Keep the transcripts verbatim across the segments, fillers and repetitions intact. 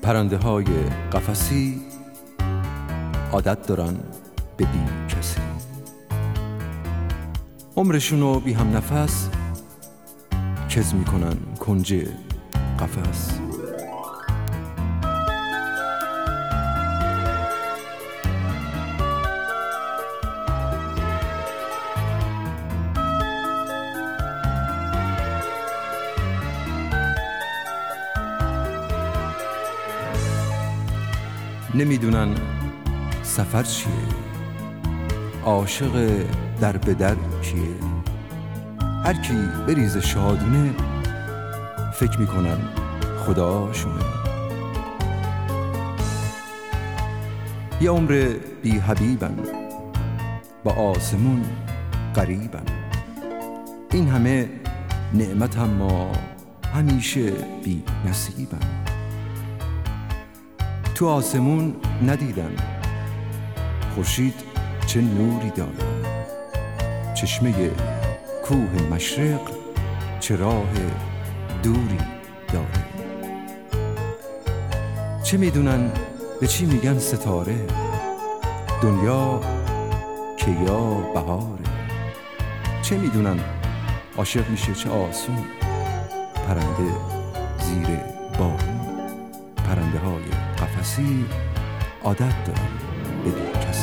پرنده های قفسی عادت دارن به بی کسی، عمرشونو بی هم نفس کز میکنن کنج قفس. نمیدونن سفر چیه، عاشق در به در کیه. هر کی بریز شادونه فکر میکنن خداشونه. یه عمر بی حبیبن، با آسمون قریبن. این همه نعمت هم ما همیشه بی نصیبن. تو آسمون ندیدن خورشید چه نوری داره، چشمه کوه مشرق چه راه دوری داره. چه میدونن به چی میگن ستاره، دنیا که یا بهاره. چه میدونن عاشق میشه چه آسون، پرنده زیر بارون. پرنده های قفسی عادت دارن به بی کسی.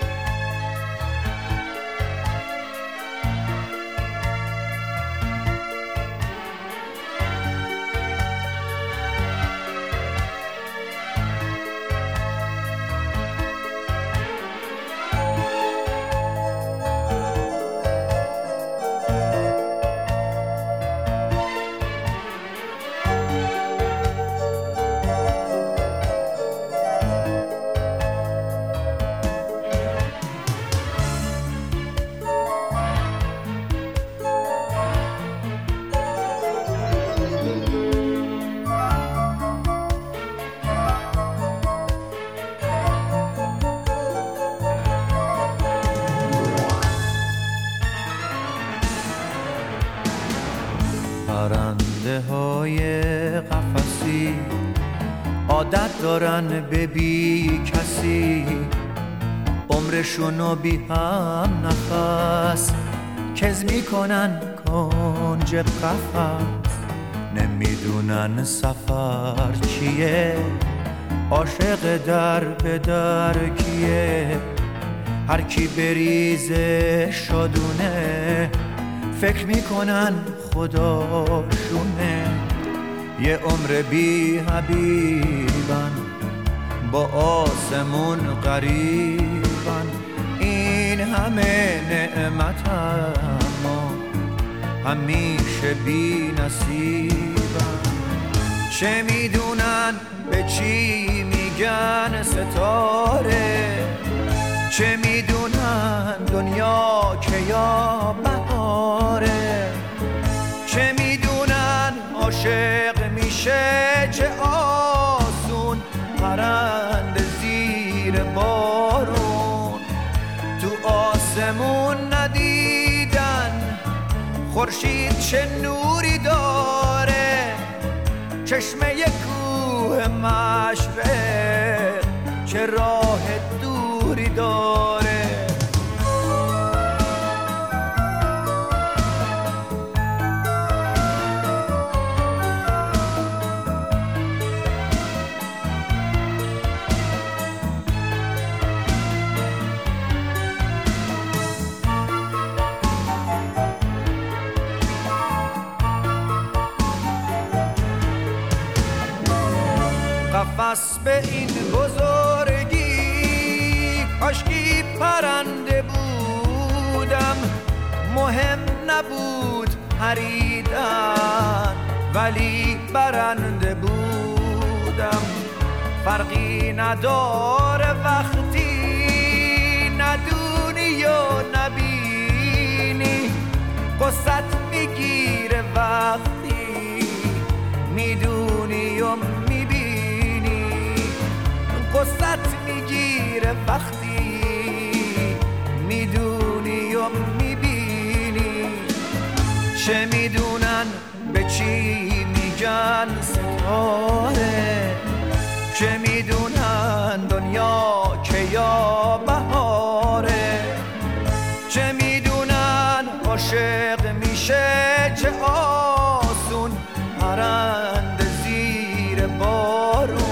پرنده های قفسی عادت دارن به بی کسی، عمرشونو بی هم نفس کز میکنن کنج قفس. نمیدونن سفر چیه، عاشق در به در کیه. هر کی بریزه شادونه فکر میکنن خداشونه. یه عمر بی حبیبن، با آسمون قریبن. این همه نعمت اما همیشه بی نصیبن. چه میدونن به چی میگن ستاره، چه میدونن دنیا که یا بهاره. چه میدونن عاشق میشه چه آسون، پرنده زیر بارون. تو آسمون ندیدن خورشید چه نوری داره، چشمه کوه مشرق چه راه دوری داره. قفس به این بزرگی کاشکی پرنده بودم. مهم نبود پریدن ولی برنده بودم. فرقی نداره وقتی ندونی و نبینی، قصت میگیره وقتی میدونی و قصت میگیره وقتی میدونی و میبینی. چه میدونن به چی میگن ستاره، چه میدونن دنیا که یا بهاره، چه میدونن عاشق میشه چه آسون پرنده زیر بارون.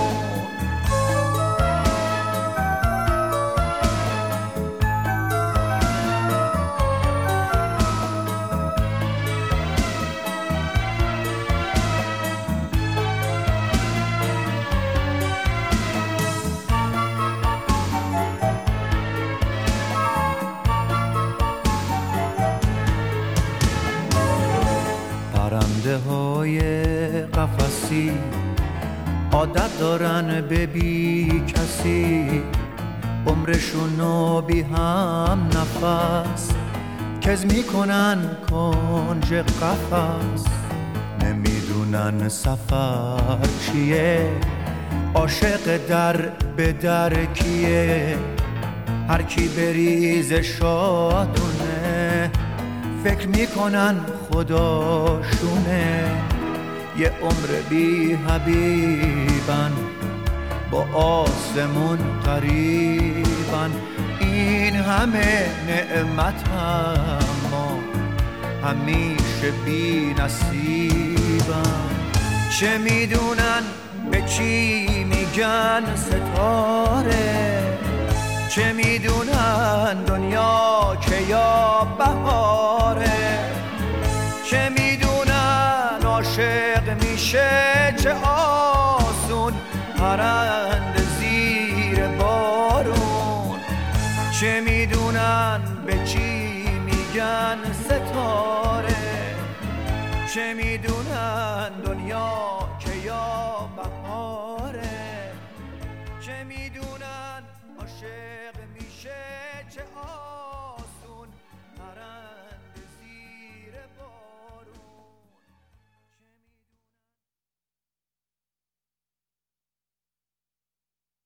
پرنده های قفسی عادت دارن به بی کسی، عمرشونو بی هم نفس کز میکنن کنج قفس. نمیدونن سفر چیه، عاشق در به در کیه، هر کی بریز شادونه فکر میکنن خداشونه. یه عمر بی حبیبن با آسمون قریبن، این همه نعمت اما همیشه بی نصیبن. چه میدونن به چی میگن ستاره، چه میدونن دنیا که یا بهاره، چه میدونن عاشق میشه چه آسون پرنده زیر بارون. چه میدونن به چی میگن ستاره، چه میدونن دنیا که یا